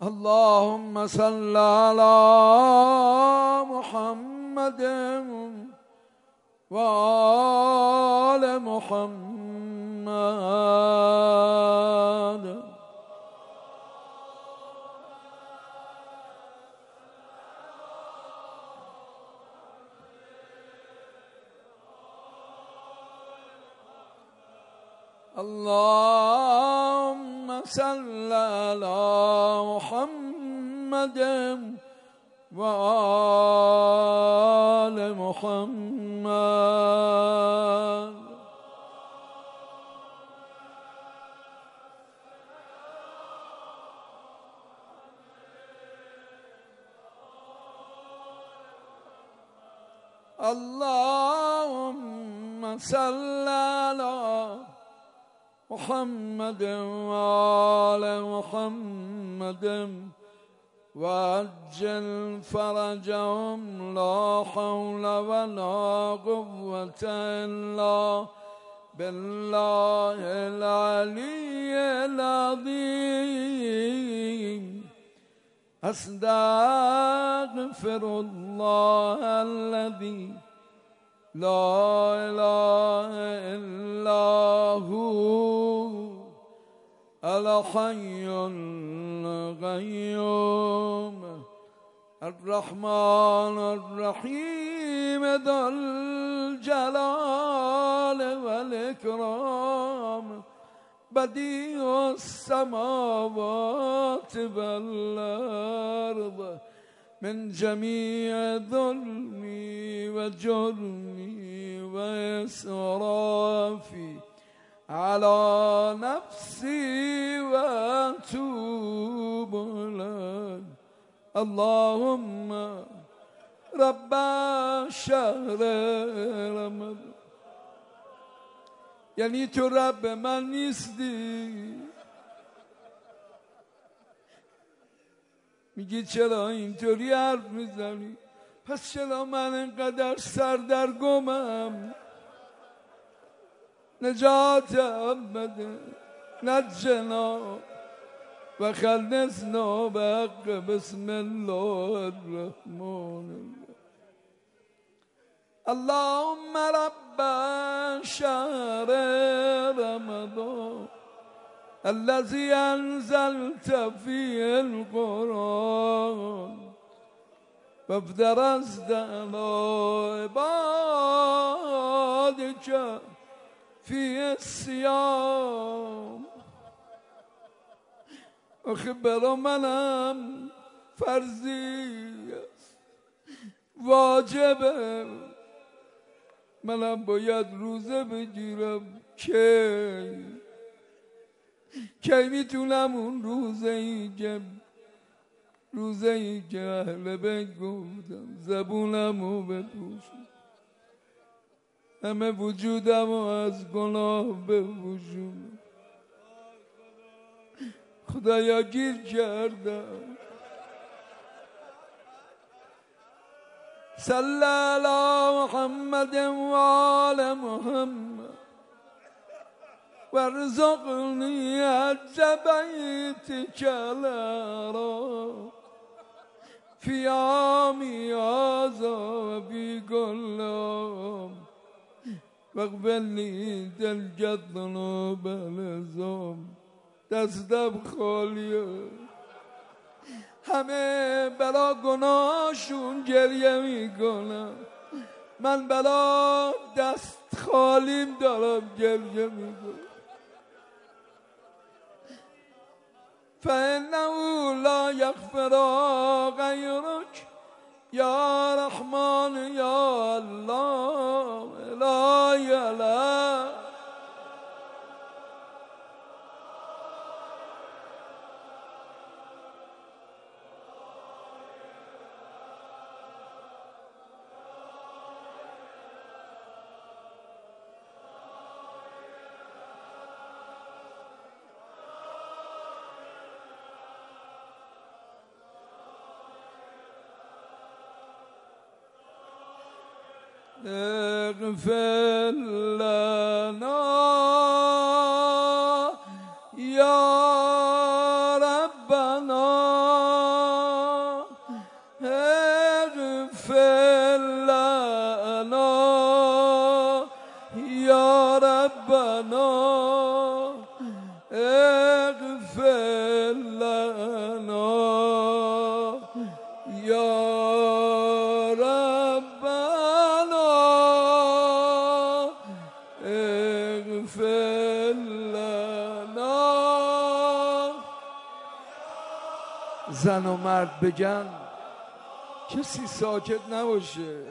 اللهم صل على محمد وآل محمد. اللهم صل على محمد وآل محمد. اللهم صل على محمد وآل محمد وعجل فرجهم. لا حول ولا قوة إلا بالله العلي العظيم. أستغفر الله الذي لا إله إلا هو الحي القيوم الرحمن الرحيم ذو الجلال والإكرام بديع السماوات والأرض من جميع ظلمي وجرمي وإسرافي على نفسي وأتوب إليك. اللهم رب شهر رمضان. یعنی تو رب من نیستی؟ میگی چرا اینطوری حرف میزنی؟ پس چرا من اینقدر سردرگمم؟ نجاتم بده، نجنا و خلصنا بحق بسم الله الرحمن الرحیم. اللهم رب شهر رمضان الذي أنزلت فيه القرآن وافترضت على عبادك فيه الصيام. آخه برا منم فرضی است، واجبه، منم باید روزه بگیرم. کی میتونم اون روزه ای که اهل بیت گفتم زبونمو بپوشم، همه وجودمو از گناه بپوشم. خدایا گیر کردم. صلی علی محمد و آل محمد وارزقني حج بيتك الحرام في عامي هذا وفي كل عام واغفر لي تلك الذنوب العظام. دستم خالیه، همه بلا گناهشون گریه میکنم، من بلا دست خالیم دارم گریه میکنم. فإنه لا يغفر غيرك يا رحمن يا الله لا إله. اغفر لنا يا ربنا اغفر لنا یا ربنا اغفر لنا یا ربنا اغفر لنا. زن و مرد بگن، کسی ساکت نباشه.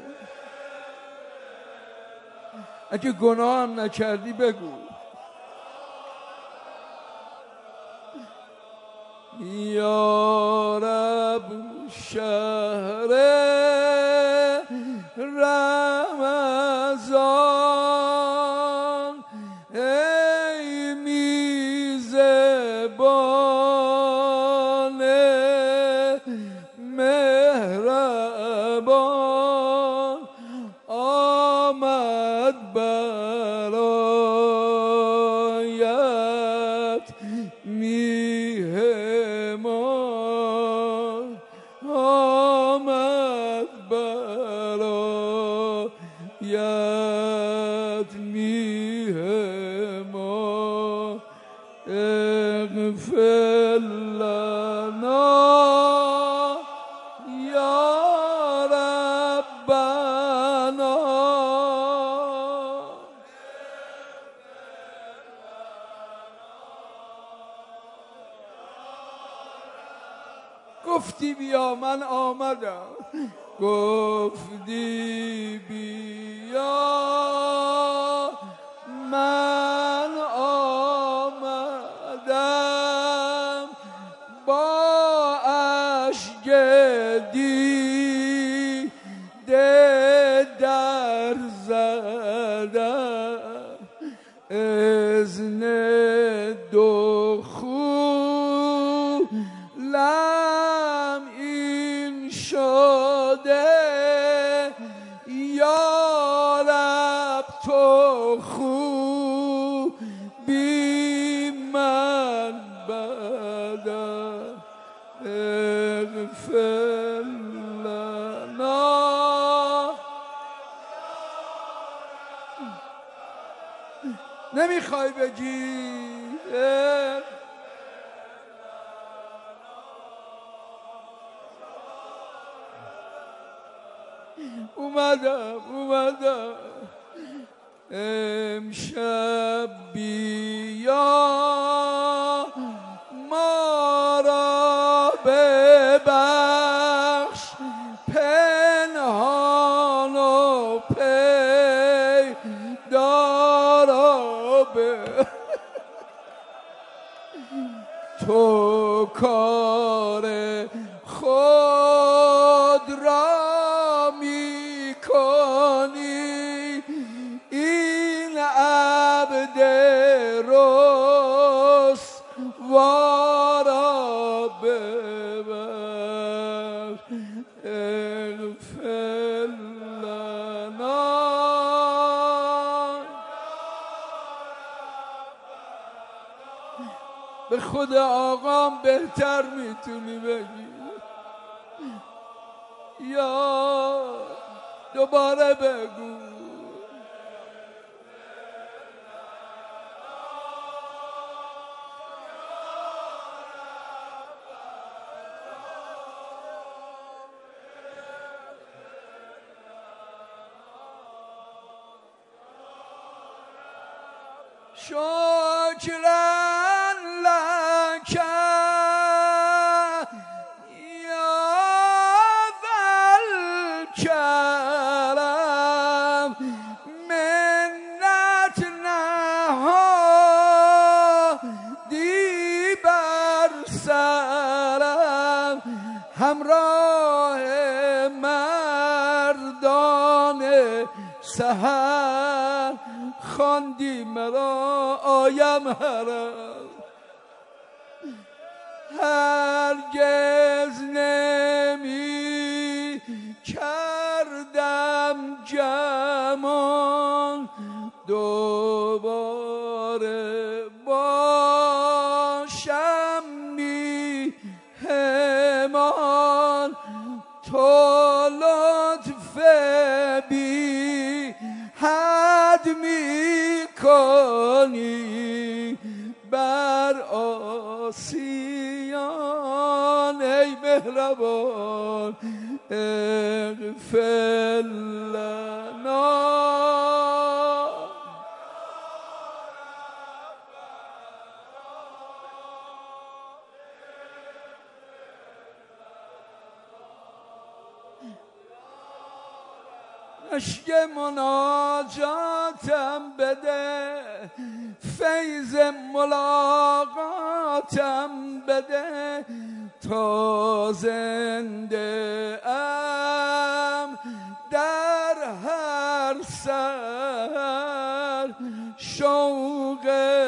اگه گناه هم نکردی بگو. یا رب شهر رمضان ای میزبان مهربان آمد برایت میهمان آمد برایت میهمان اغفر لنا یا ربنا. گفتی بیا من آمدم، گفتی بیا من آمدم، با اشک دیده در زدم، اذن دخولم این شده یا رب تو خوبی من بدم اغفر لنا. نمیخوای بگی اومدم امشب بیا ما را ببخش پنهان و پیدا را تو کار خود را می کنی، این عبد رسوا را ببخش اغفر لنا. به خود آقام بهتر میتونی بگی. یا دوباره بگو شکرا لک یا ذا الکرم، منت نهادی بر سرم، همراه مردان سحر خواندی مرا آیم حرم. هرگز نمی کردم گمان دوباره باشم میهمان. تو لطف بی حد می کنی بر آسیان، ای مهربان اغفر لنا. اشک مناجاتم بده، فیض ملاقاتم بده، تا زنده ام در هر سر شوق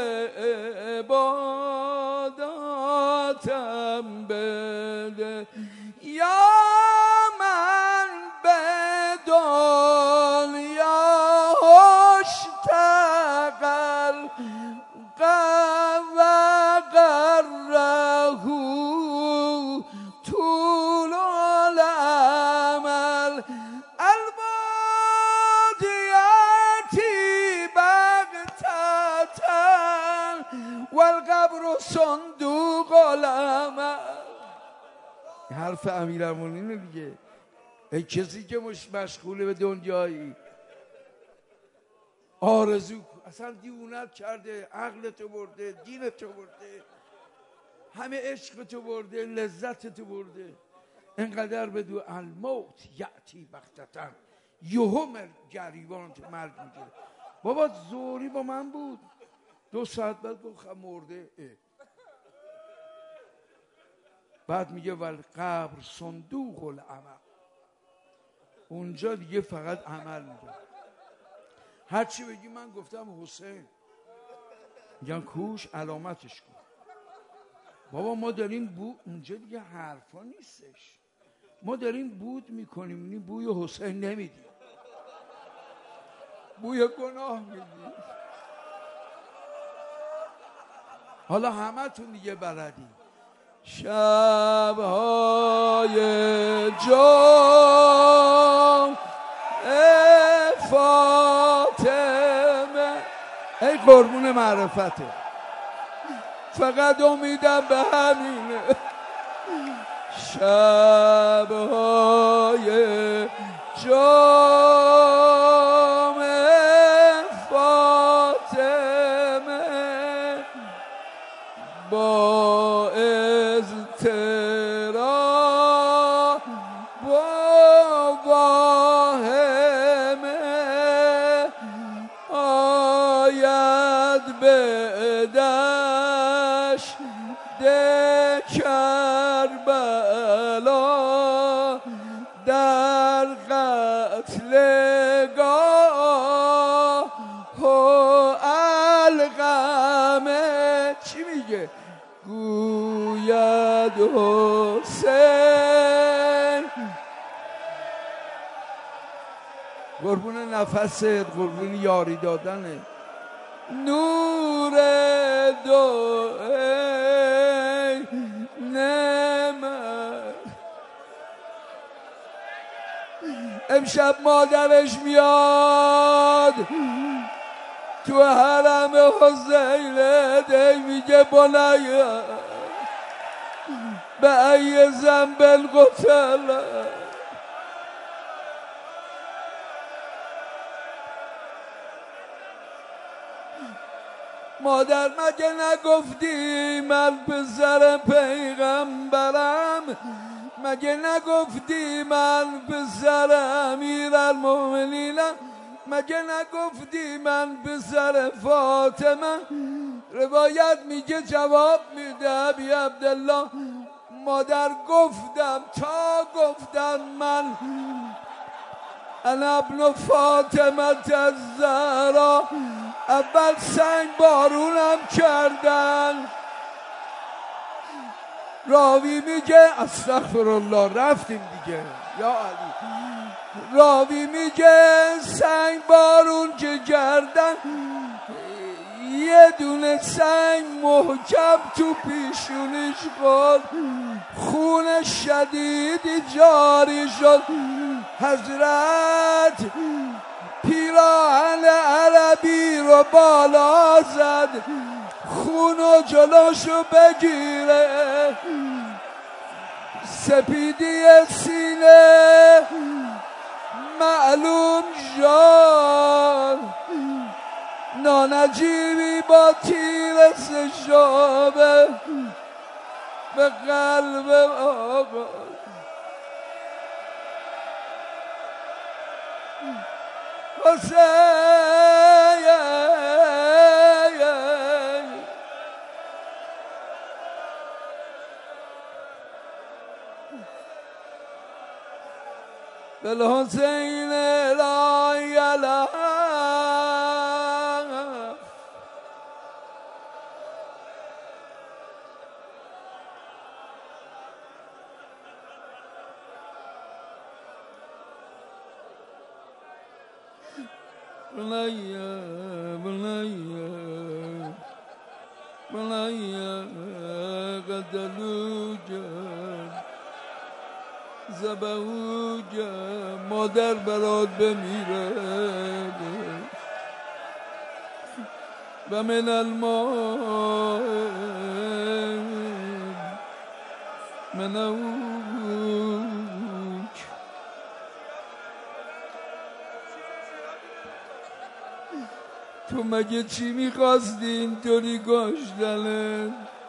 عباداتم بده. یا من به دنیا اشتغل و غره طول الامل، المادیاتی بغتة والقبر صندوق الامل. حرف امیرالمومنینه دیگه. ای کسی که مشغول به دنیایی، آرزو اصلا دیوونت کرده، عقلتو برده، دینتو برده، همه عشقتو برده، لذتتو برده، انقدر بدو الموت یعتی بغتة، یهم گریبان تو مرگ میگیره. بابا زوری با من بود، 2 ساعت بعد گفت مرده. بعد میگه والقبر صندوق العمل، اونجا دیگه فقط عمل میکنه. هرچی بگی من گفتم حسین، میگن کوش علامتش کن. بابا ما داریم اونجا دیگه حرفا نیستش، ما داریم بود میکنیم، این بوی حسین نمیدیم، بوی گناه میدیم. حالا همه تون دیگه بلدیم. شب‌های جمعه فاطمه، ای قربون معرفته، فقط امیدم به همینه. شب‌های جمعه فاطمه با اضطراب با واهمه آید به دشت کربلا، در قتلگاه و القمه چی میگه؟ گوید حسین. قربون نفست، قربون یاری دادنه. نور دو ای نعمت. امشب مادرش میاد تو حرم حسین، دی میگه بنیه به ای زنبل قتل. مادر مگه نگفتی من پسر پیغمبرم؟ مگه نگفتی من پسر امیرالمومنینم؟ مگه نگفتی من پسر فاطمه؟ روایت میگه جواب میده ابی عبدالله، مادر گفتم تا گفتم من انا ابن فاطمه الزهرا، اول سنگ بارونم کردن. راوی میگه استغفرالله، رفتیم دیگه یا علی. راوی میگه سنگ بارون که کردن یه دونه سنگ محکم تو پیشونیش خورد، خون شدیدی جاری شد. حضرت پیراهن عربی رو بالا زد، خونو جلوشو بگیره. سپیدی سینه معلوم شد، نانجیبی با تیر سشابه به قلب آقا. حسین بالحسین لا یلا بنية بنية بنية قتلوجا زبوجا مادر برات بمیره و من الماء منوج. تو مگه چی میخواستی اینطوری کشتنت؟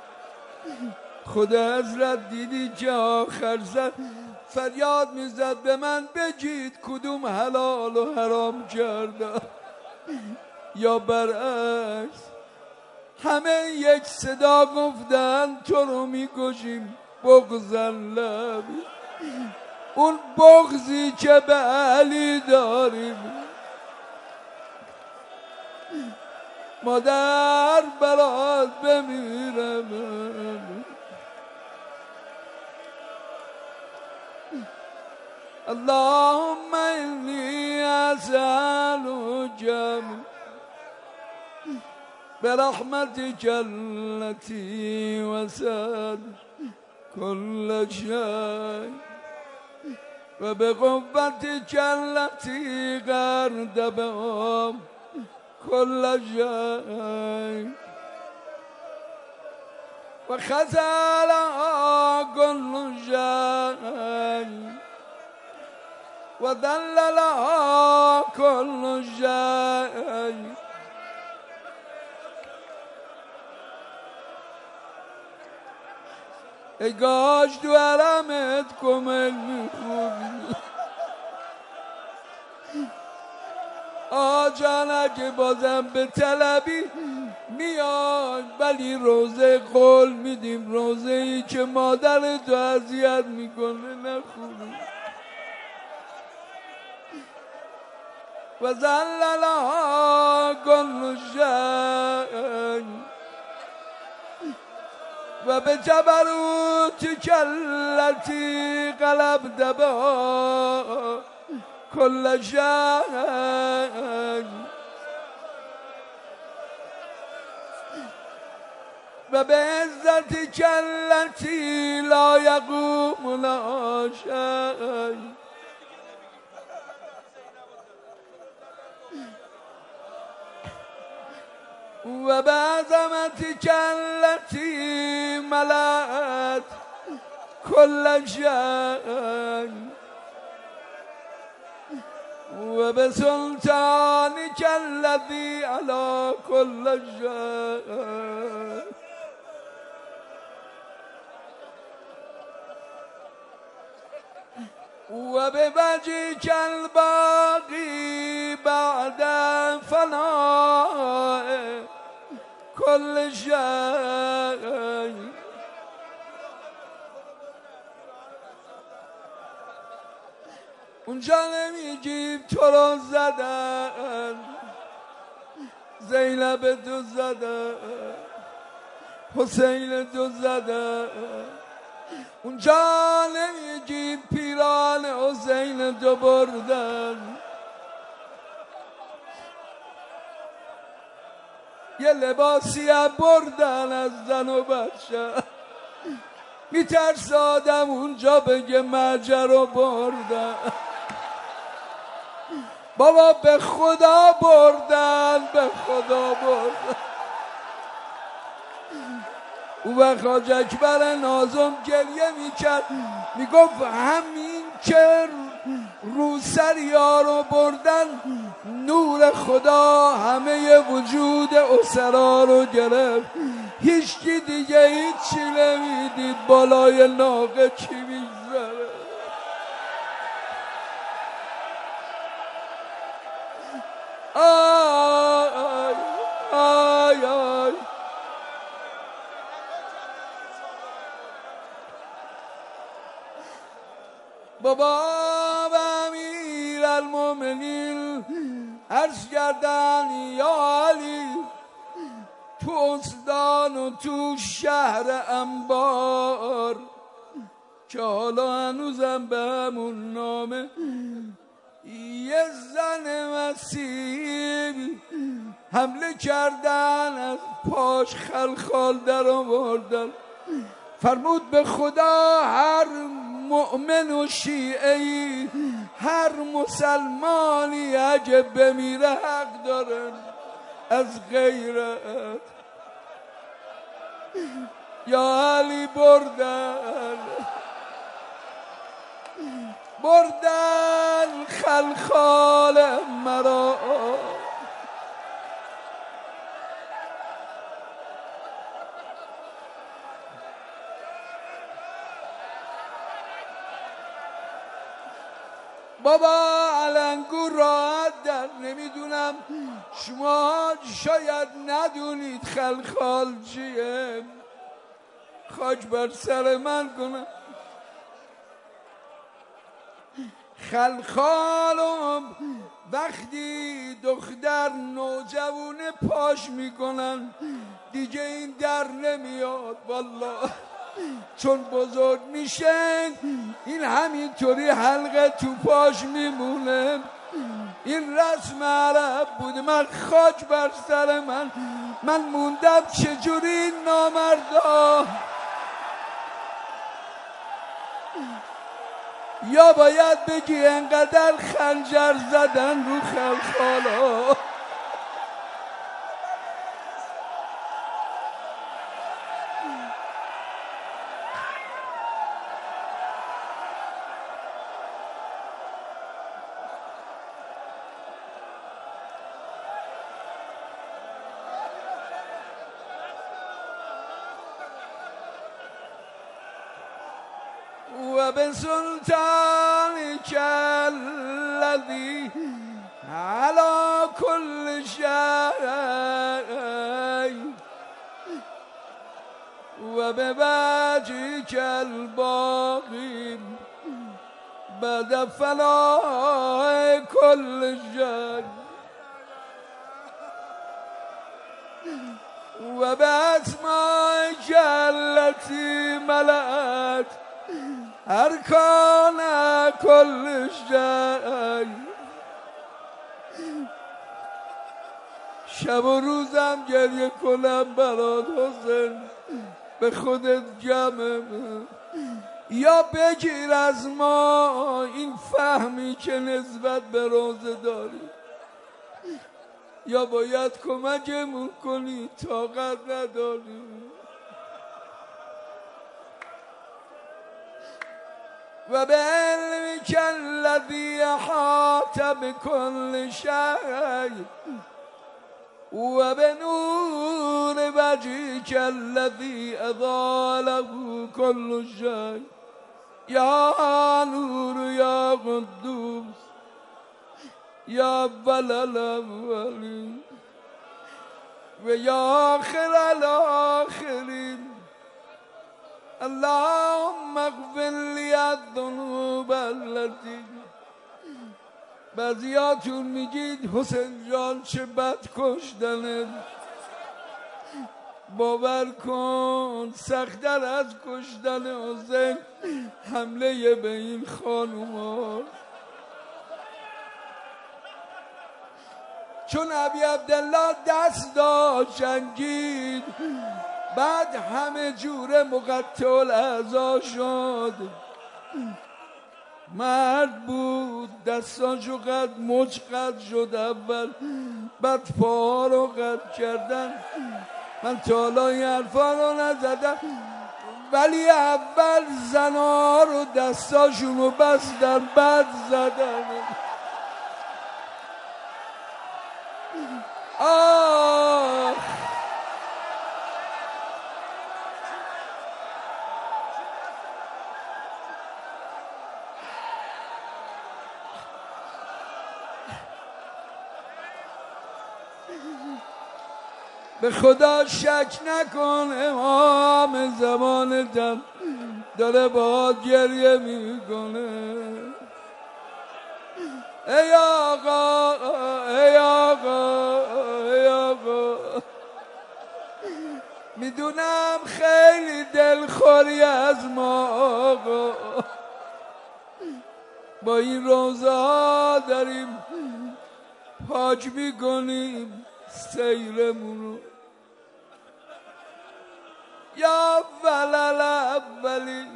خدا حضرت دیدی که آخر زد فریاد میزد به من بگید کدوم حلال و حرام کرده، یا برعکس همه یک صدا گفتن تو رو میکشیم بغضاً لبی. اون بغضی که به علی داریم مادر برات بمیرم. اللهم انی اسألک برحمتك التي وسعت كل شيء وبقوتك التي غرد بهم كل شيء وخزل كل شيء وذللها كل شيء. ای کاش تو حرمت کمل میخوردی آجان، اگه بازم به طلبی میاد، ولی روزه قول میدیم روزه ای که مادر تو اذیت میکنه نخوری. و ذللها کل شیء و به جبروتک التی غلبت بها کل شیء و به عزتک التی لا یقوم لها شیء و به عظمتک التی ملأت کل شیء و به سلطانک الذی علی کل شیء و به وجهک الباقی بعد فناء کل شیء. اونجا نمیگیم تو رو زدن، زینب تو زدن، حسین تو زدن. اونجا نمیگیم پیران حسین تو بردن. یه لباسی بردن از زن و بچه، میترسادم اونجا بگه مجر رو بردن. بابا به خدا بردن، به خدا بردن. اون وقت حاج اکبر ناظم گریه میکرد، میگفت همین که روسریا رو بردن، نور خدا همه وجود اسرا رو گرفت. هیچکی دیگه هیچی نمیدید، بالای ناقه کی میگذره. آی آی آی بابا و امیر المومنین عرض کردن یا علی، تو استان و تو شهر انبار که حالا هنوزم به همون نامه، یه زن مسیحی حمله کردن، از پاش خلخال در آوردن. فرمود به خدا هر مؤمن و شیعه‌ای، هر مسلمانی اگه بمیره حق دارن از غیرت. یا علی بردن بردن خلخال مرا. بابا علنگو راحت در، نمیدونم شما شاید ندونید خلخال چیه، خاک بر سر من کنم. خلخالو وقتی دختر نوجوانه پاش میکنن دیگه این در نمیاد والله، چون بزرگ میشن این همینطوری حلقه تو پاش میمونه. این رسم عرب بود. من خاک بر سر من موندم چجوری این نامردا، یا باید بگی انقدر خنجر زدن رو خلخالا. و به سلطانک الذی علی کل شیء و به وجهک الباقی بعد فناء کل شیء و به اسمائک التي ملأت ارکان کل شیء. شب و روزم گریه کنم برات حسین، به خودت جمعم، یا بگیر از ما این فهمی که نسبت به روزه داری، یا باید کمکمون کنی، طاقت نداری. و به علمک الذی احاط بکل شیء و به نور وجهک الذی اضاء له کل شیء. یا نور یا قدوس یا اول الاولین و یا آخر الاخرین. اللهم اغفر لی الذنوب التي. بعضیاتون میگید حسین جان چه بد کشتنه، باور کن سخت‌تر از کشتن حسین حمله به این خانوما. چون ابی عبدالله دست داشت جنگید، بعد همه جوره مقطع الاعضا شد. مرد بود دستاشو قد مچ قد شد اول، بعد پاها رو قد کردن. من تا حالا این حرفا رو نزدم، ولی اول زنها رو دستاشون رو بستن بعد زدن. آه به خدا شک نکن امام زمانتم داره باهات گریه میکنه. ای آقا ای آقا ای آقا، میدونم خیلی دلخوری از ما آقا، با این روزه ها داریم حاج میکنیم سیرمون رو. یا اول الاولی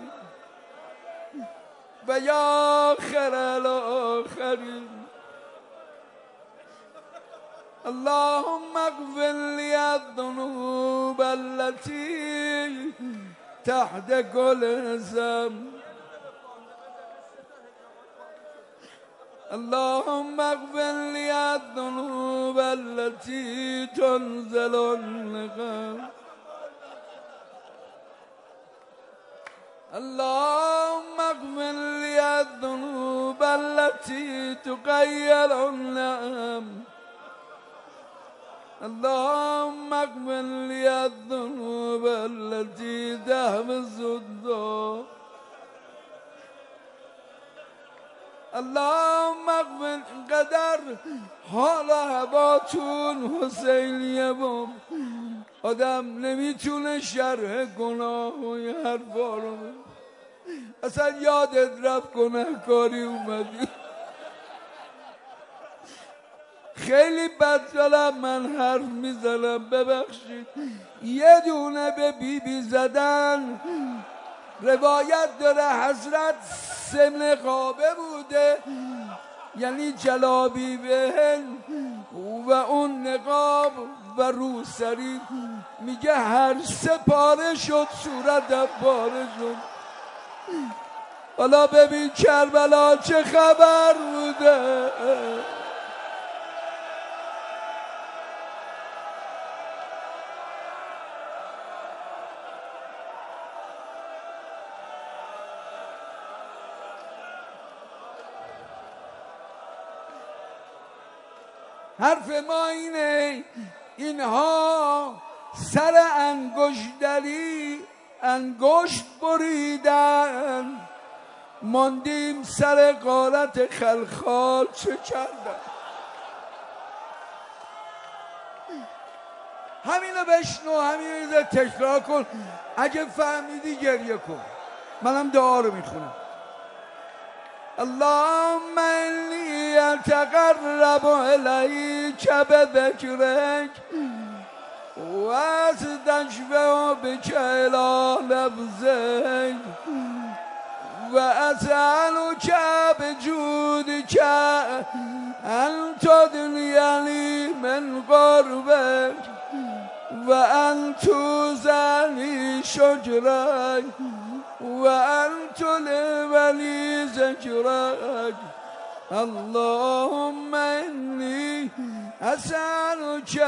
و یا آخر الاخرین، اللهم اغفر لي الذنوب التي تحت كل اسم، اللهم اغفر لي الذنوب التي تنزل النقم، اللهم اغفر لي الذنوب التي تغير النعم، اللهم اغفر لي الذنوب التي تهمز الدار، اللهم اغفر. قدر حال هواتون حسینیه بود، آدم نمیتونه شرح گناه و این حرفا رو، اصلا یادت رفت گناهکاری اومدی. خیلی بدجلم من حرف میزنم ببخشید. یه دونه به بیبی زدن روایت داره حضرت سمن قابه بوده، یعنی جلابی بهن و اون نقاب و روسری، میگه هر سه پاره شد صورتم پاره شد. حالا ببین کربلا چه خبر بوده. حرف ما اینه اینها سر انگشتری انگشت بریدن، ماندیم سر غارت خلخال چه کردن. همینو بشنو، همینو تکرار کن، اگه فهمیدی گریه کن. منم دعا رو میخونم. اللهم انی اتقرب الیک بذکرک و استشفع بک الی لفظک و اسألک بجودک ان تدنیانی من قربک و ان توزنی شجرک و انت لولی ذکرک. اللهم انی اسألک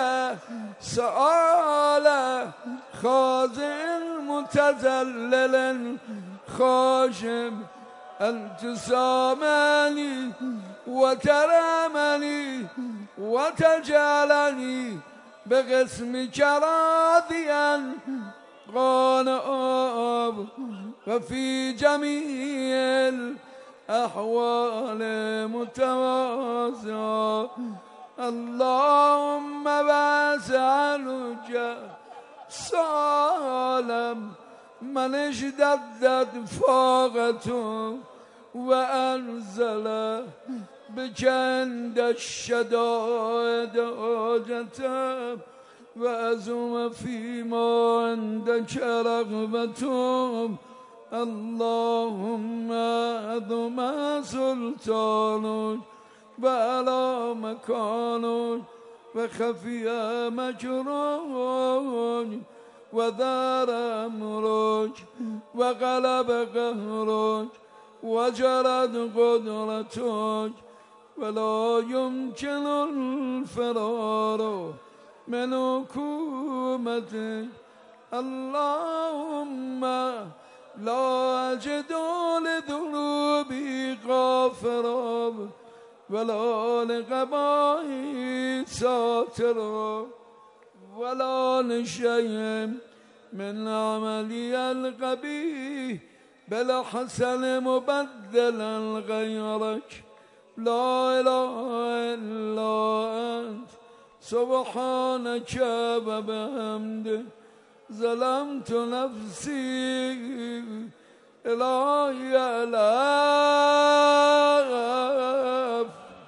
سؤال خاضع متذلل خاشع ان تسامحنی و ترحمنی و تجعلنی بقسمک راضیا قانعا و فی جمیع الاحوال متواضعا. اللهم واسألک سالم من اشتدت فاقته و انزل بكند الشدائد حاجتم وأزم فيما عندك رغبتم اللهم أذم سلطانك وعلى مكانك وخفي مكرك وذار أمرك وغلب قهرك وجرت قدرتك ولا يمكن الفرار من حكومتك اللهم لا أجد لذنوبي غافرا ولا لقبائي ساترا ولا لشيء من عملي القبيح بل حسن مبدلا غيرك لا إله إلا أنت سبحانك وبحمدك ظلمت نفسي إلهي ألاف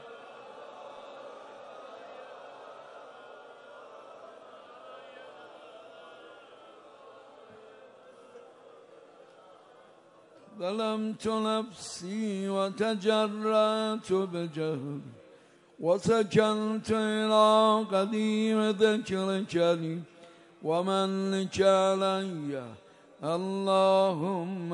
ظلمت نفسي وتجرأت بجهل وسكنت إلى قديم ذكرك لي ومن لك علي اللهم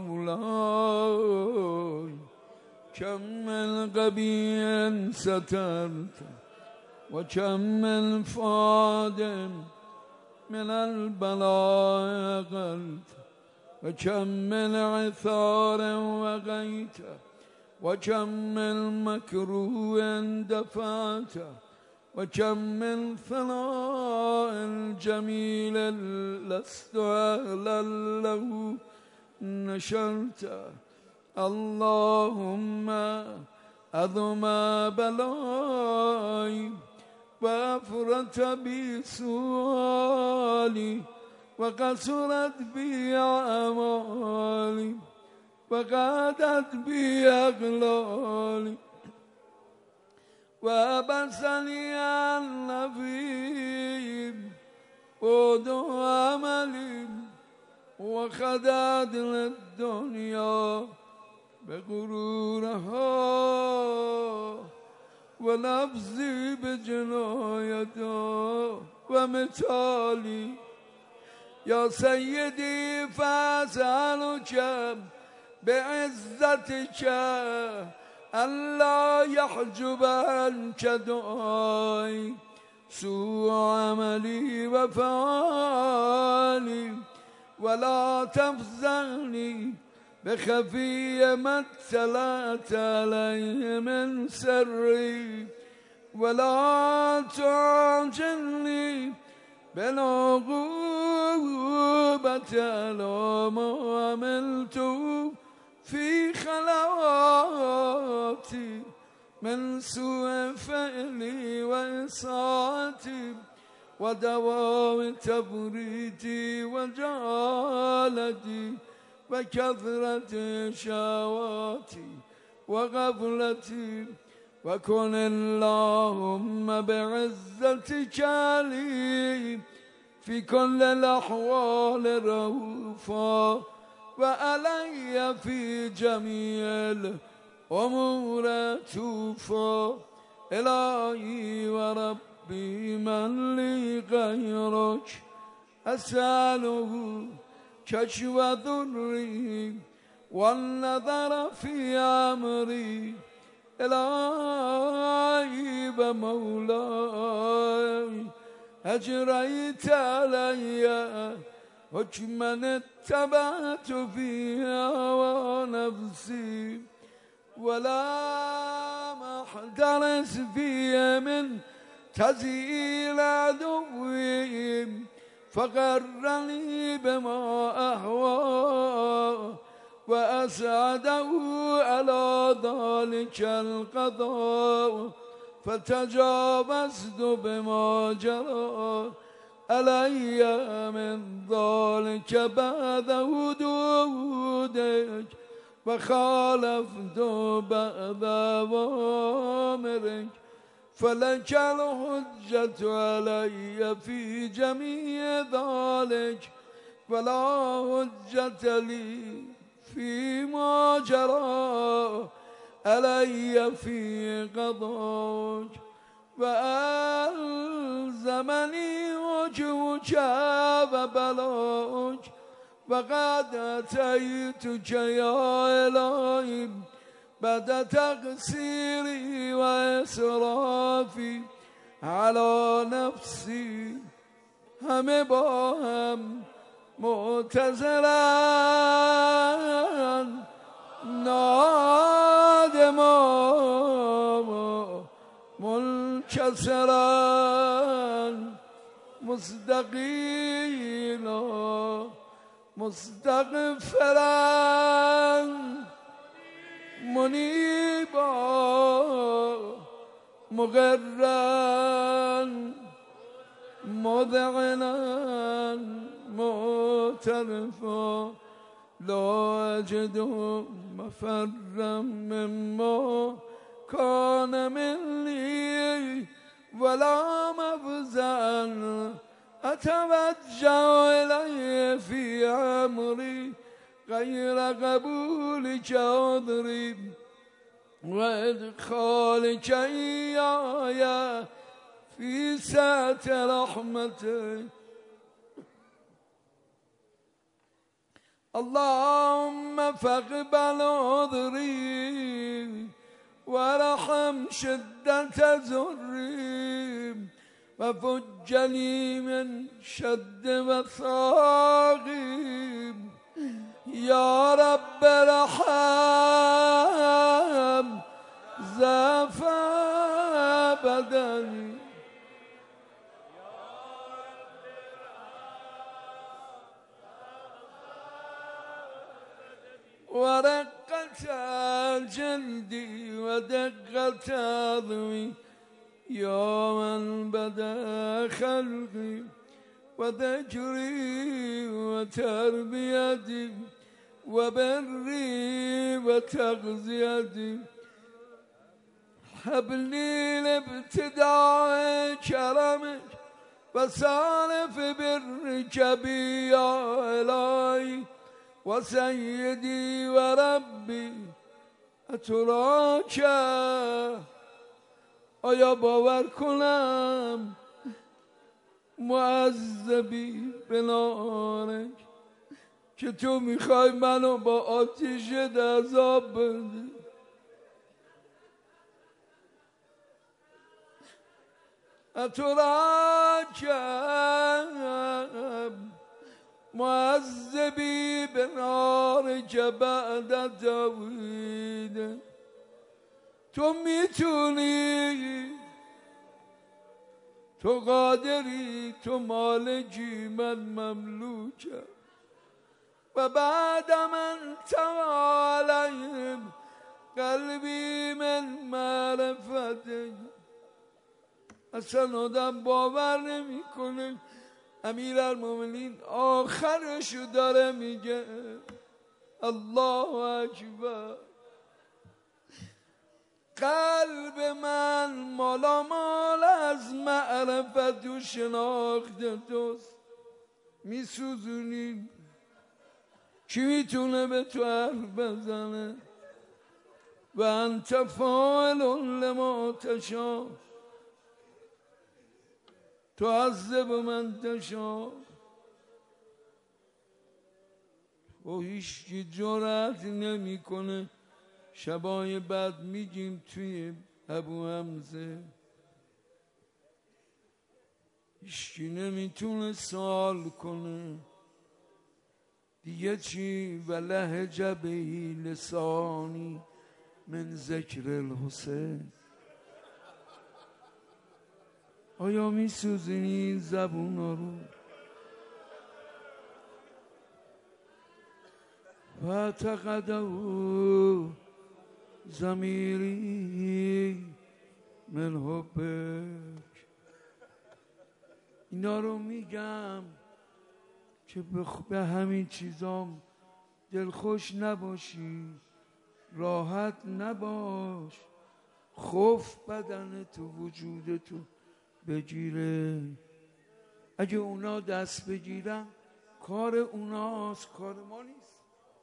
مولاي كم من قبيل سترت وكم من فاد من البلاء قلت وكم من عثار وغيت وكم من مكروه دفعت وكم من ثناء جميل لست أهلا له نشرت اللهم أذم بلاي وأفرت بي سؤالي وقصرت بي أعمالي وقادت بي أغلالي وبسني النبي ودو عملي وخدت للدنيا بغرورها ونفسي بجنايتها ومثالي يا سيدي فأسألك بعزتك ألا يحجب عنك دعائي سوء عملي وفعالي ولا تفزعني بخفي ما اطلعت عليه من سري ولا تعجلني بالعقوبة على ما عملت في خلواتي من سوء فعلي وإساءتي ودوام تفريطي وجهالتي وكثرة شهواتي وغفلتي وكن اللهم بعزتك لي في كل الأحوال رؤوفا وعلي في جميع الأمور توفا إلهي وربي من لي غيرك أسأله كشف ضري والنظر في أمري إلهي ومولاي أجريت علي حكما اتبعت فيها ونفسي ولا محترس في من تزيل عدوي فغرني بما أهوى وأسعده على ذلك القضاء فتجاوزت بما جرى علي من ذلك بعد حدودك وخالفت بعض أوامرك فلك الحجة علي في جميع ذلك ولا حجة لي فيما جرى علي في قضاك وألزمني وجهك وبلاك وقد أتيتك يا إلهي بعد تقصيري وإسرافي على نفسي همه با هم معتذرا نادما منكسرا مستقيلا مستغفرا منيبا مغرا مذعنا معترفا لا أجد مفرا مما كان مني ولا مفزعا أتوجه إليه في أمري غير قبولك عذري وإدخالك إياي في سعة رحمتك اللهم فاقبل عذري وارحم شدة زري وفجني من شد وثاقي يا رب ارحم ضعف بدني ورقة جلدي ودقة عظمي يا من بدا خلقي وذكري وتربيتي وبري وتغذيتي حبلي الابتداء كرمك وسالف برك بي يا إلهي وسيدي وربي اتراک آیا باور کنم معذبی به نارک که تو میخوای منو با آتیش عذاب بدی اتراک معذبی به نارک بعد توحید تو میتونی تو قادری تو مالکی من مملوکم و بعد من توالیم قلبی من معرفتک اصلا آدم باور نمیکنه امیرالمومنین آخرشو داره میگه الله اکبر قلب من مالامال از معرفت و شناخت توست میسوزونی کی میتونه به تو حرف بزنه و انت فاعل لما تشاء تعذب من تشاء و هیچکی جرأت نمیکنه شبای بعد میگیم توی ابو حمزه هیچکی نمیتونه سوال کنه دیگه چی و لهج بهی لسانی من ذکر الحسین آیا میسوزینی این زبون رو فاعتقده ضمیری من حبک اینا رو میگم که به همین چیزام دلخوش نباشی راحت نباش، خوف بدن تو وجود تو بگیره. اگه اونا دست بگیرن کار اوناست، کار ما نیست.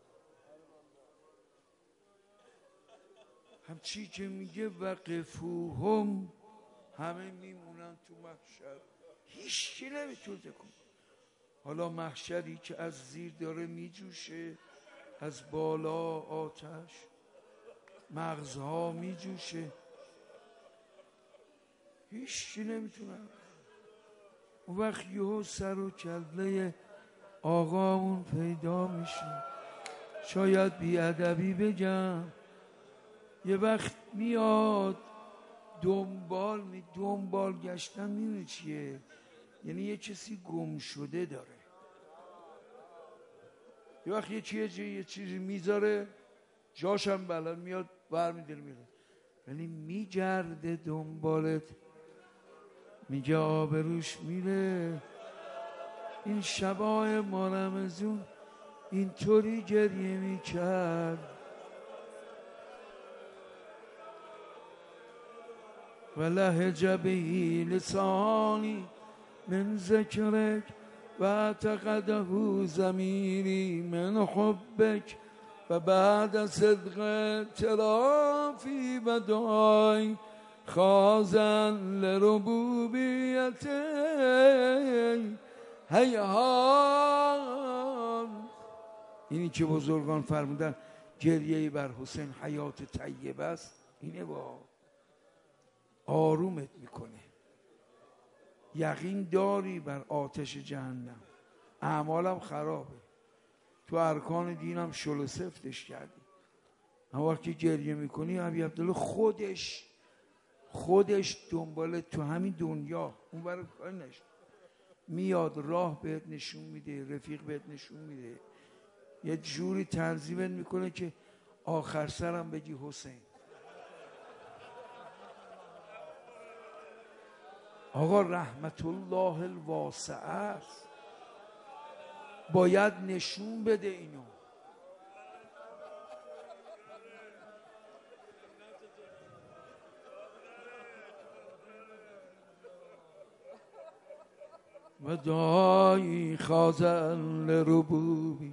همچی که میگه وقفوهم، همه میمونن تو محشر، هیچ کی نمیتونه تکون. حالا محشری که از زیر داره میجوشه، از بالا آتش، مغزها میجوشه، هیچ کی نمیتونه. اون وقت یهو سر و کله آقامون پیدا میشه. شاید بیادبی بگم، یه وقت میاد دنبال گشتن. میدونی چیه؟ یعنی یه کسی گم شده داره، یه وقت یه چیزی میذاره جاشم بلد میاد برمیداره میره، ولی میگرده دنبالت، میگه آبروش میره. این شبای ما رمضون اینطوری گریه میکرد. و لهج بهی لسانی من ذکرک و اعتقده ضمیری من حبک و بعد صدق ترافی و دعای خازن لربوبیت هیهات. اینی که بزرگان فرمودن گریه بر حسین حیات طیبه است، اینه با آرومت میکنه. یقین داری بر آتش جهنم، اعمالم خرابه، تو ارکان دینم شل و سفتش کردی، اما وقتی گریه میکنی ابی عبدالله خودش دنبال تو همین دنیا اون برای کار نشد، میاد راه بهت نشون میده، رفیق بهت نشون میده، یه جوری تنظیمت میکنه که آخر سرم بگی حسین. آقا رحمت الله الواسعه است، باید نشون بده اینو. و دعایی خازن لربوبیت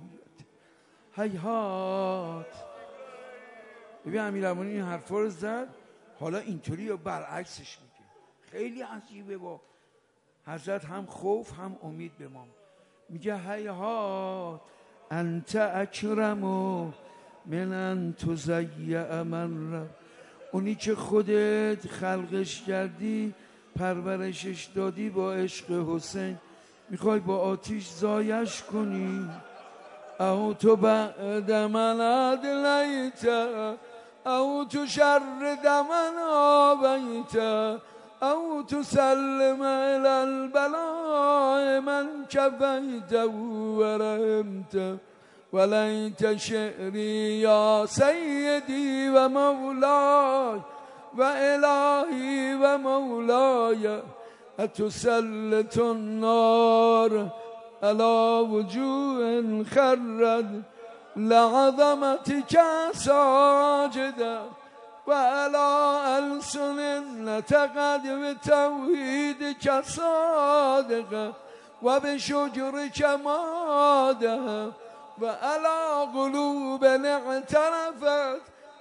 هیهات. ببین امیرالمومنین این حرفا رو زد، حالا اینطوری یا برعکسش میگه. خیلی عجیبه. با حضرت هم خوف هم امید به ما میگه هیهات انت اکرم من ان تضیع من رب. اونی که خودت خلقش کردی، پرورشش دادی با عشق حسین، میخوای با آتیش زایش کنی. او تو بعد من ادلیت او تو شرد من آبیت او تسلم الى البلاء من كفيت ورحمت وليت شعري يا سيدي ومولاي وإلهي ومولاي أتسلط النار على وجوه خرت لعظمتك ساجدا وعلى ألسن نطقت بتوحيدك صادقا وبشجرك مادا وعلى قلوب اعترفت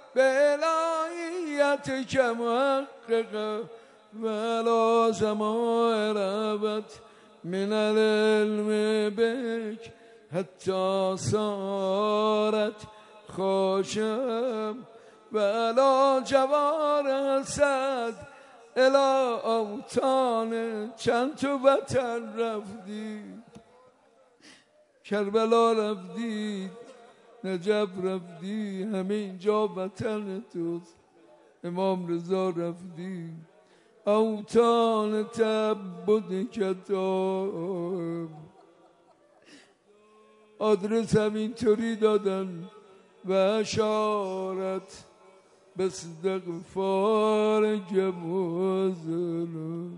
بإلهيتك محققا وعلى سماء ربت من العلم بك حتى صارت خاشم وعلى جوار اسد الى اوطان. چند تو وطن رفتی، کربلا رفتی، نجف رفتی، همه اینجا وطن توست. امام رضا رفتی، اوطان تعبد کتاب. آدرس هم اینطوری دادن و اشارت باستغفار جمازنا.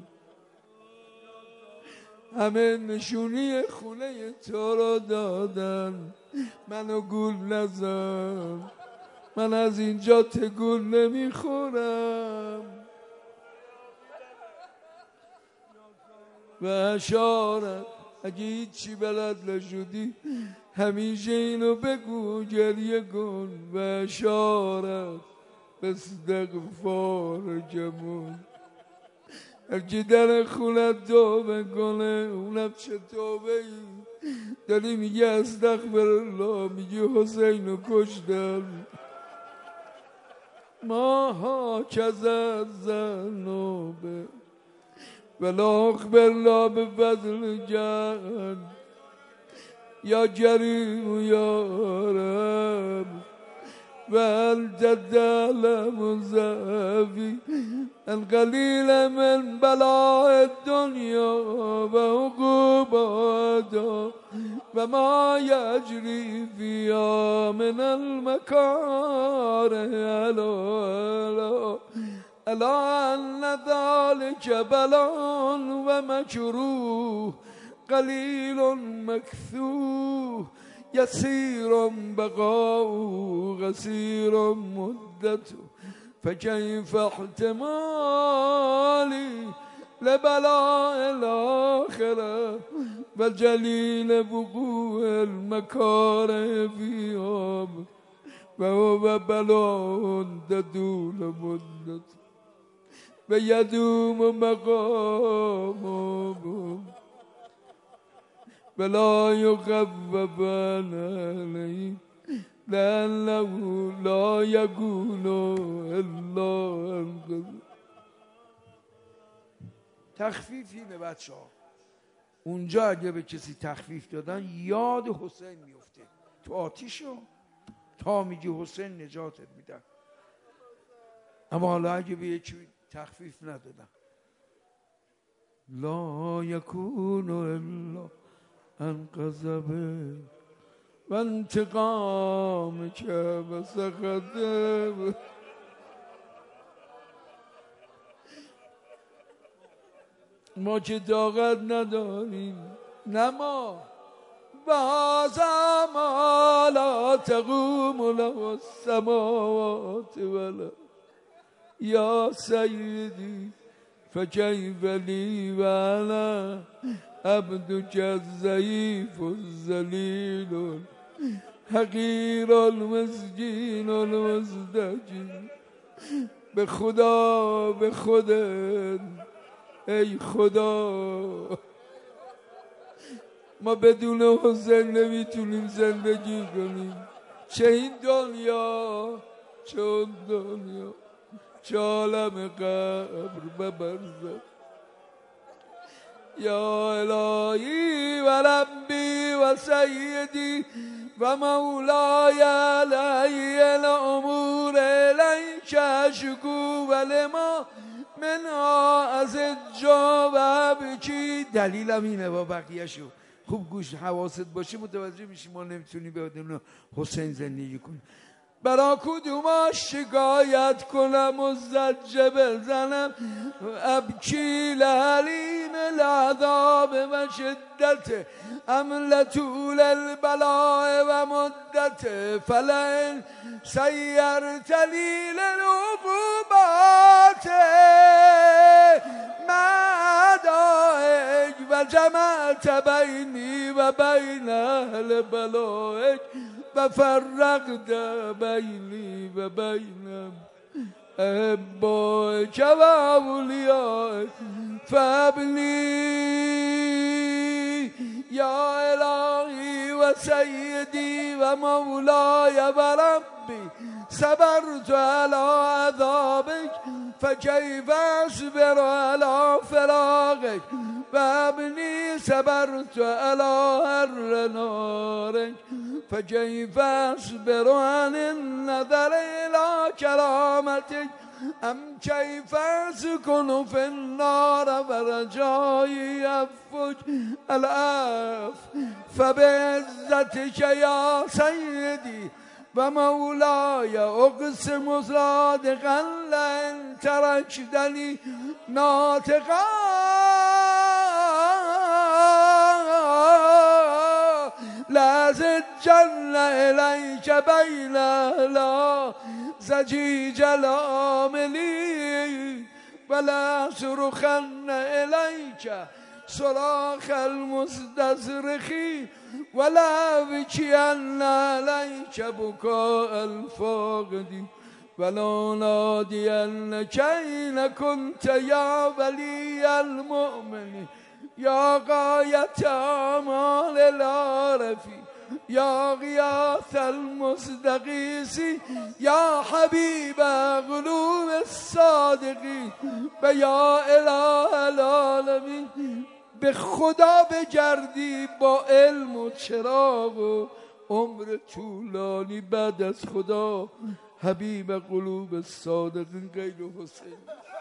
همه نشونی خونه تو رو دادن، منو گول نزن. من از اینجا تکون نمیخورم. و اشارت اگه هیچی بلد نشدی همیشه اینو بگو گریه کن. و اشارت استغفار جمون. هرکی در خونت توبه کنه اونم چه توبه ای داری میگی استغفرالله، میگی حسینو کشتن. ما هکذا الذنوب ولا اخبرنا بفضل جان یا کریم یا رب و انت تعلم الضعفی القلیل من بلاء الدنیا و عقوباتها و ما یجری فیها من المکاره. الا ان ذلك بلاء و مکروه قلیل مکثوه یسیر بقاء قصیر مدته فكيف احتمالي لبلاء الآخرة وجليل وقوع المكاره فيها وهو بلاء تدول مدته ويدوم مقامه ولا يخفف عليه لأنه لا يكون إلا انقذ. تخفیفی به بچه ها اونجا اگه به کسی تخفیف دادن یاد حسین میفته تو آتیشو تا میگی حسین نجاتت میدن. اما حالا اگه به یکی تخفیف ندادن لا يكون إلا انقذ به و انتقام که و سخطه. ما که طاقت نداریم نه ما بازم لا تقوم له السماوات ولا یا سیدی فکیف لی و انا عبدک الضعیف الذلیل حقیر المسکین المزدجر. به خدا به خودت ای خدا ما بدون حسین نمیتونیم زندگی کنیم. چه این دنیا چه اون دنیا چه عالم قبر و برزخ. یا الهی و ربی و سیدی و مولای علی الامور الیک اشکو و لما منها از جا و بکی. دلیلم اینه با بقیه شو خوب گوش حواست باشه متوجه میشی ما نمیتونی بدون حسین زندگی کنیم. برا کدوماش شکایت کنم و زجه بزنم ابکی لحلیم العذاب و شدت ام لطول البلاء و مدت فلن سیرت لی للعقوبات مدائک و جمعت بینی و بین اهل بلائک و فرقت بینی و بینم احبائک و اولیائک فابلی یا الهی و سیدی و مولای و ربی صبرت علی عذابک فکیف اصبر علی فراقک و ابنی صبرت علی حر نارک فكيف أصبر عن النظر إلى كرامتك أم كيف أسكن في النار ورجائي يفج العف فبعزتك يا سيدي ومولاي أقسم صادقا لئن تركتني ناطقا لا لزجن إليك بين لا زجيج العاملين ولا صرخن إليك صراخ المستصرخين ولا بكين عليك بكاء الفاقدين ولا نادينك أين كنت يا ولي المؤمنين يا غاية آمال العارفين يا غياث المستغيثين يا حبيب قلوب الصادقين و یا اله العالمین به خدا بگردی با علم و چراغ و عمر طولانی بعد از خدا حبیب قلوب الصادقین غیر حسین.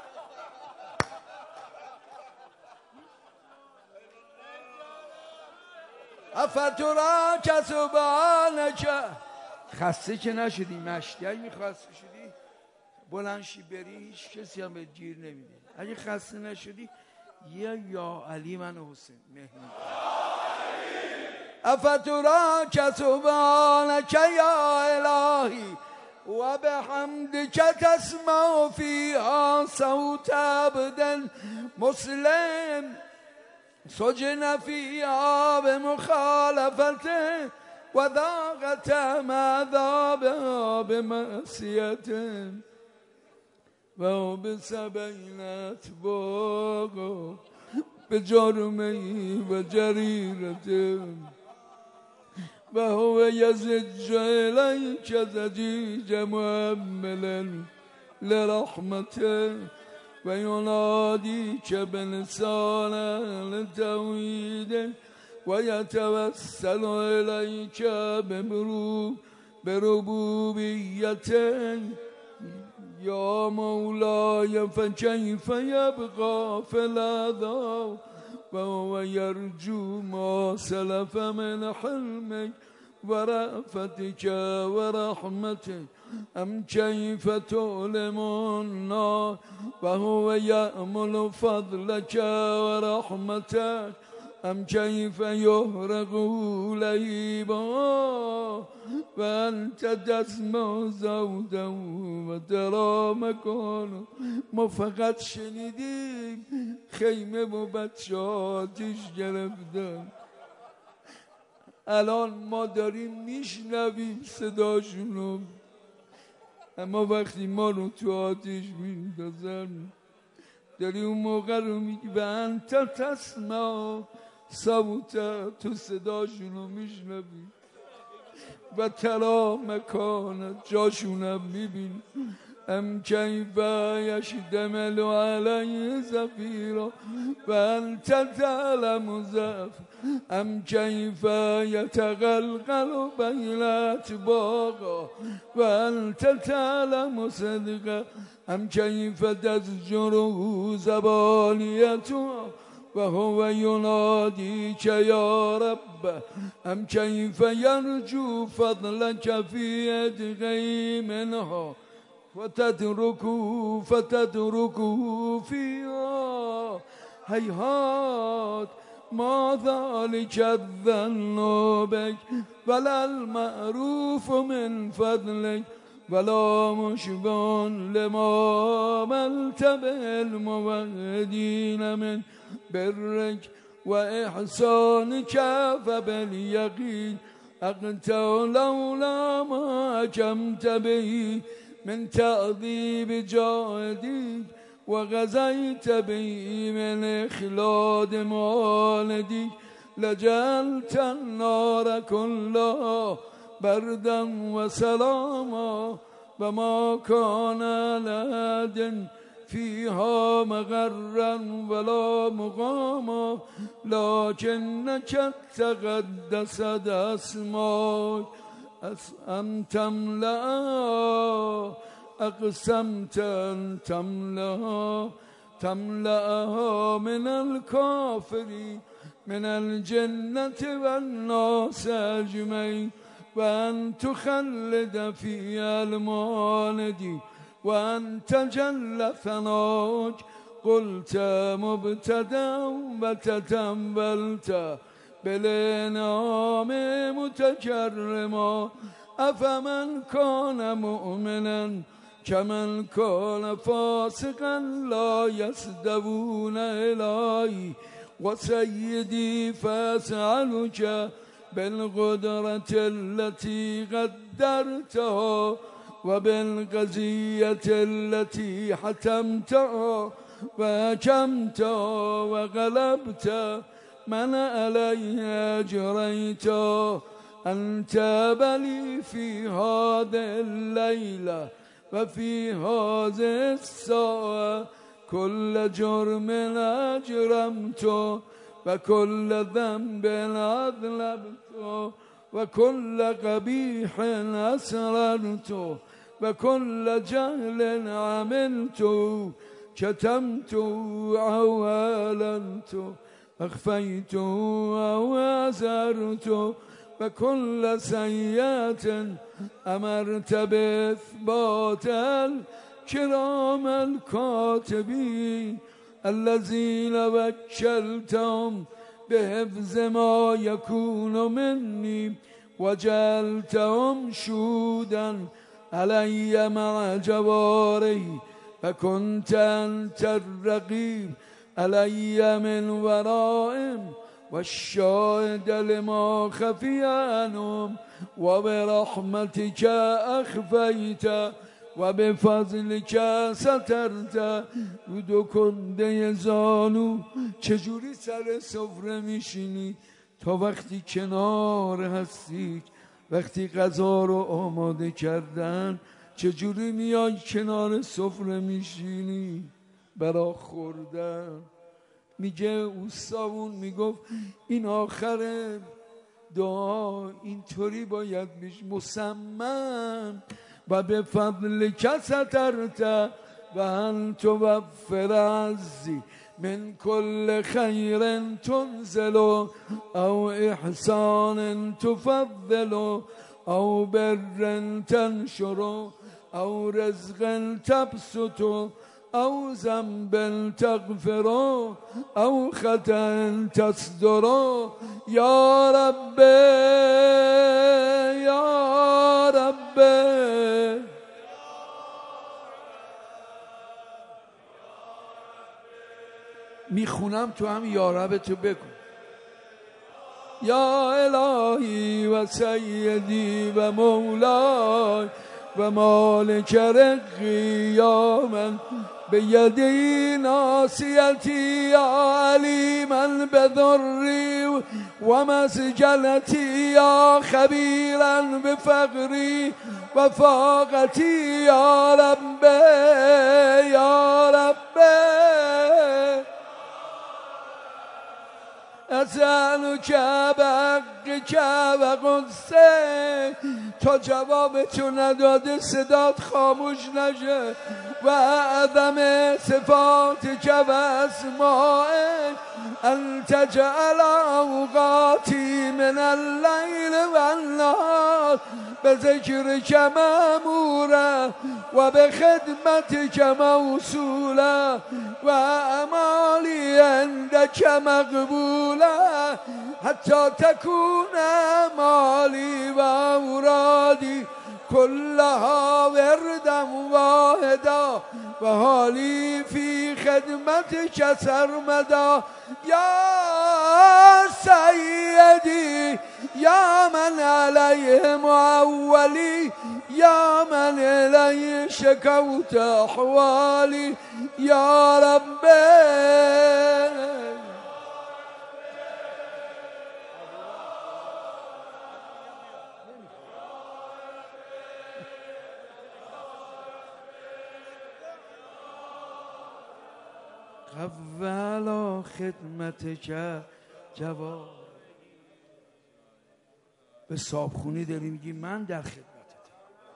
افتراک سبحانک. خسته که نشدی، مشتی اگه خسته شدی بلنشی بری، هیچ کسی هم به گیر نمیده. اگه خسته نشدی یا علی من حسین مهمون. افتراک سبحانک یا الهی و بحمدک تسمع فیها صوت عبد مسلم سجن فيها بمخالفته وذاقت عذابها بمعصيته وهو بين أتباعه بجرمه وجريرته وهو يزج إليك زجيج مؤملا لرحمته ويناديك بلسان التوحيد ويتوسل إليك بربوبيته يا مولاي فكيف يبقى في العذاب وهو يرجو ما سلف من حلمك ورأفتك ورحمتك أم كيف تؤلم النار وهو يأمل فضلك ورحمتك أم كيف يهرق لهيبا وأنت تسمع زودا وترى مكانه. ما فقط شنیدیم خیمه و بچه آتیش گرفتن، الان ما داریم میشنویم صداشونو، اما وقتی ما رو تو آتیش میندازن داری اون موقع رو میگی و انت تسمع صوتا، تو صداشونو میشنوی و ترا مکان جاشونم میبینی. ام کیف یشتمل علیه زفیرا و انت تعلم ضعف ام کیف یتقلقل بین اتباقا و انت تعلم صدقا ام کیف تزجره زبانیتو و هو ینادیک یا رب ام کیف یرجو فضلک فی ادغی منها فتتركوا فيها هيهات ما ذلك الظن بك ولا المعروف من فضلك ولا مشبه لما ملت به الموحدين من برك وإحسانك فباليقين أقتل لولا ما حكمت به من تعذيب جاهديك وغزيت به من إخلاد مالديك لجعلت النار كلها بردا وسلاما وما كان لأحد فيها مغرا ولا مقاما لكنك تقدست أسماك أن تملأ أقسمت أن تملأها من الكافرين من الجنة والناس أجمعين وأن تخلد فيها المالدين وأن تجل ثناك قلت مبتدا وتتنبلت بالانعام متكرما افمن كان مؤمنا كمن كان فاسقا لا يستوون الهی وسيدي فاسألك بالقدرة التي قدرتها وبالقضية التي حتمتها وحكمتها وغلبت من عليها أجريت أن تبلي في هذه الليلة وفي هذه الساعة كل جرم أجرمت وكل ذنب أذنبت وكل قبيح أسررت وكل جهل عملت كتمت أو أعلنت أخفيت أو أسررت وكل سيئة أمرت بإثبات الكرام الكاتبين الذين وكلتهم بحفظ ما يكون مني وجعلتهم شهودا علي مع جواري فكنت أنت الرقيب علي من ورائهم والشاهد لما خفي عنهم وبرحمتك أخفيت وبفضلك سترت. رو دو کنده زانو چجوری سر سفره میشینی تا وقتی کنار هستی، وقتی غذا رو آماده کردن چجوری میای کنار سفره میشینی برا خوردن. میگه اوستاون میگفت این آخر دعا اینطوری باید بیش مصمم و به فضل کسترت و ان توفر عزی من کل خیر تنزل او احسان تفضل او بر تنشر او رزق تبسط او ذنب تغفر او خطأ تصدر یا رب یا رب. میخونم تو هم یا رب تو بگو. یا الهی و سیدی و مولای و مالک رقی یا من بیدی ناصیتی یا علیما بذری و مسجلتی یا خبیرا بفقری و فاقتی یا رب یا رب. اسألک بحقک و قدسک تا جواب تو نداده صدات خاموش نشه و عدم صفاتک و اسمائک ان تجعل اوقاتی من اللیل و النهار بذکرک مأمورا و بخدمتک موصولا و اعمالی عندک مقبولا حتی تكون اعمالی و اورادی كلها وردا واحدا و حالی فی خدمتک سرمدا یا سیدی یا من علیه معولی یا من الیه شکوت احوالی یا رب. قولا خدمتک جواب. به صابخونی داری میگی من در خدمتت،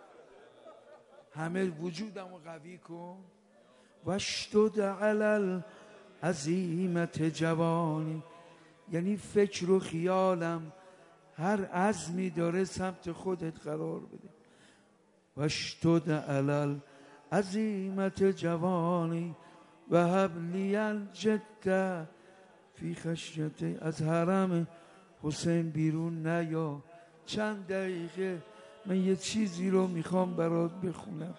همه وجودمو قوی کن. واشدد علی العزیمت جوانی، یعنی فکر و خیالم هر عزمی داره سمت خودت قرار بده. واشدد علی العزیمت جوانی و هب لی الجد فی خشیتی. از حرم حسین بیرون نیا چند دقیقه من یه چیزی رو میخوام برات بخونم.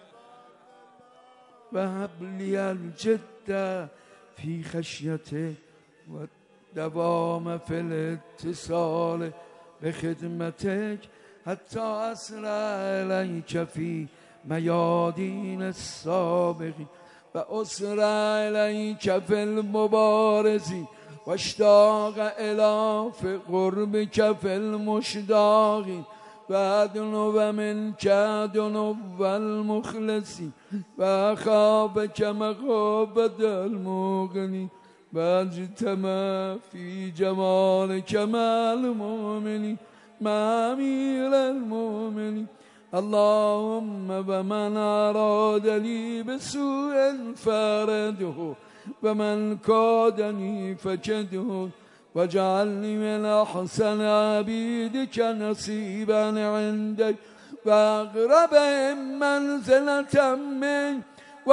و حبلی الجد فی خشیته و دوام فی الاتصال به خدمتک حتی اسرع الیک فی میادین السابقین و اسرع الیک فی المبارزین و اشتاق الی فی قربک فی المشتاقین و ادنو منک ادنو المخلصین و خابک مغابة المغنین و اجتمع فی جمالک مع المؤمنین مع امیر المؤمنین. اللهم و من اراد لی بسوء فرده و من کادنی فکده وجعلني من أحسن عبيدك نصيبا عندك وأقربهم منزلة منك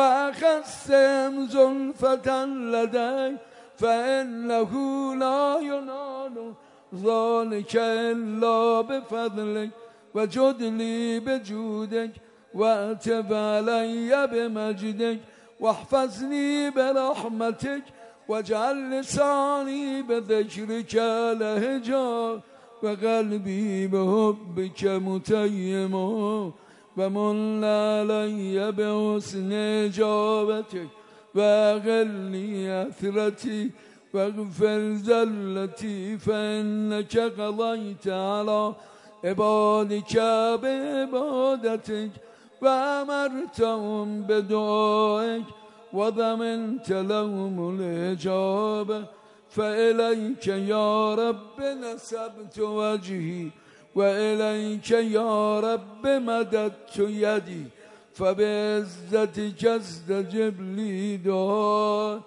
وأخصهم زلفة لديك فإنه لا ينال ذلك إلا بفضلك وجد لي بجودك وأتب علي بمجدك واحفظني برحمتك واجعل لساني بذكرك لهجا وقلبي بحبك متيما ومن علي بحسن إجابتك وأغلني أثرتي واغفر زلتي فإنك قضيت على عبادك بعبادتك وأمرتهم بدعائك وضمنت لهم الإجابة فإليك يا رب نسبت وجهي وإليك يا رب مددت يدي فبعزتك استجب لي دعاء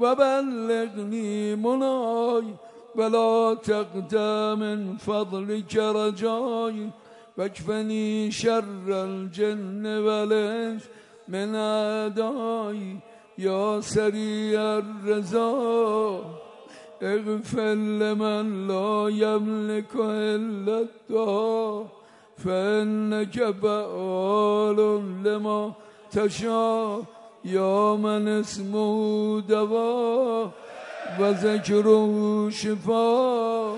وبلغني مناي ولا تقطع من فضلك رجاي واكفني شر الجن والإنس من أعدائي يا سريع الرضا اغفر لمن لا يملك إلا الدعاء فإنك فعال لما تشاء يا من اسمه دواء وذكره شفاء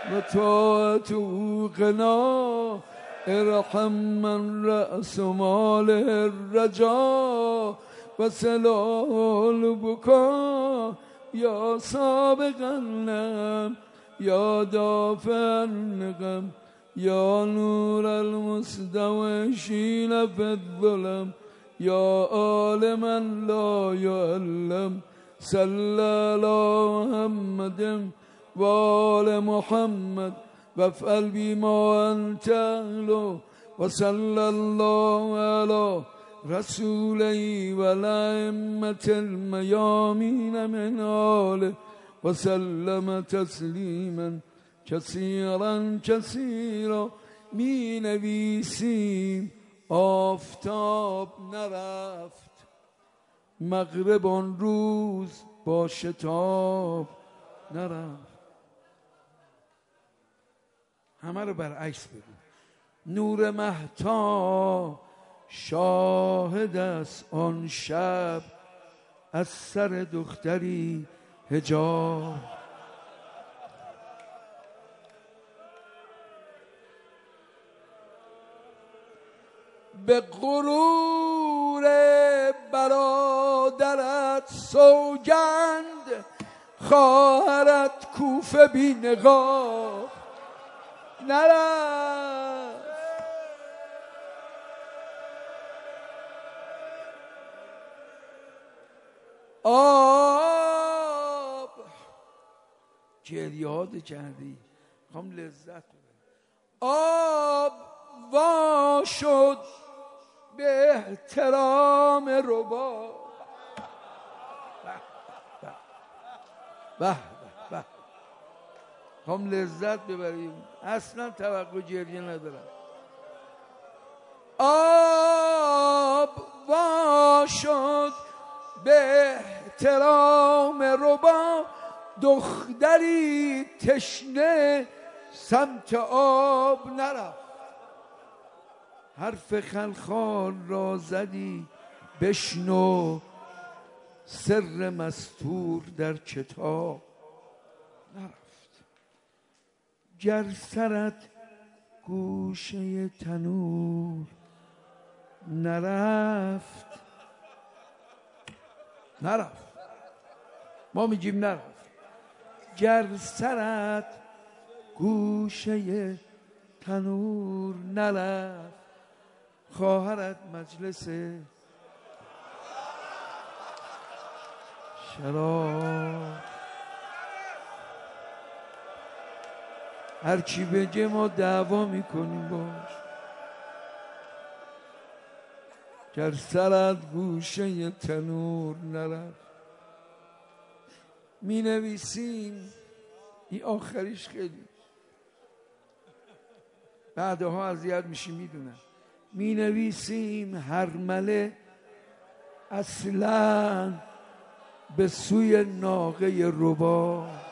وطاعته غنى ارحم من رأس ماله الرجاء وسلاح البكاء يا سابق النعم يا دافع النقم يا نور المستوحشين في الظلم يا عالما لا يعلم صلى على محمد وآل محمد وافعل بما أنت أهله وصلى الله على رسوله والأئمة الميامين من آله وسلم تسلیما کثیرا کثیرا. می نویسیم آفتاب نرفت مغرب آن روز با شتاب نرفت. همه رو برعکس بگو. نور مهتاب شاهد است آن شب از سر دختری حجاب. به غرور برادرت سوگند خواهرت کوفه بی نقاب نرفت. آب گریاد کردی هم لذت ببری. آب وا شد به احترام ربا. به به هم لذت ببریم اصلا توقع گریه ندارم. آب وا شد به احترام ربا. دختری تشنه سمت آب نرفت. حرف خلخال را زدی بشنو، سر مستور در کتاب نرفت. گر سرت گوشه تنور نرفت، ما میگیم نرفت. گر سرت گوشه تنور نرفت، خواهرت مجلس شراب. هر چی بگه ما دعوا میکنیم باش. گر سرت گوشه تنور نرفت. می نویسیم، این آخریش خیلی بعدها اذیت میشی میدونم. می نویسیم هرمله اصلا به سوی ناقه ربا